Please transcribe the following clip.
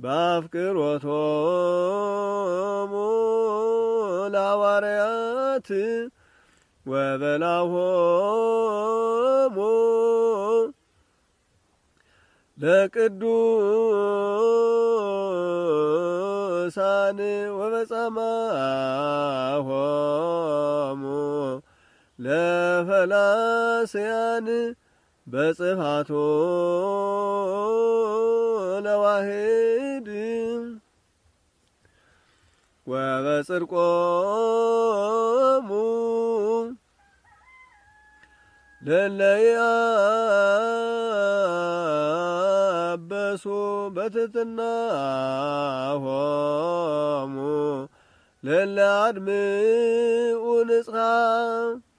በአፍቅሮቶሙ ለሐዋርያት ወበላሆሙ ለቅዱሳን ወበጻማሆሙ ለፈላስያን በጽፋቶ ለዋህድ ወበጽድቆሙ ለለያበሱ በትሕትናሆሙ ለለአድምዑ ንጽሐ